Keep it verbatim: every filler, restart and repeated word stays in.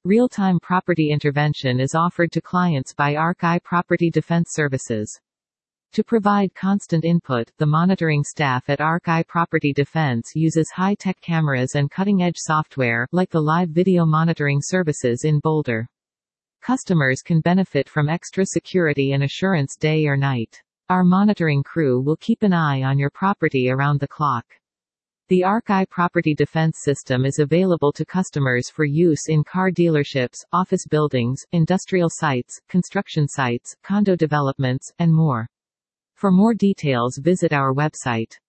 Real-time property intervention is offered to clients by Arc-I Property Defense Services. To provide constant input, the monitoring staff at Arc-I Property Defense uses high-tech cameras and cutting-edge software, like the live video monitoring services in Boulder. Customers can benefit from extra security and assurance day or night. Our monitoring crew will keep an eye on your property around the clock. The Arc-I Property Defense System is available to customers for use in car dealerships, office buildings, industrial sites, construction sites, condo developments, and more. For more details, visit our website.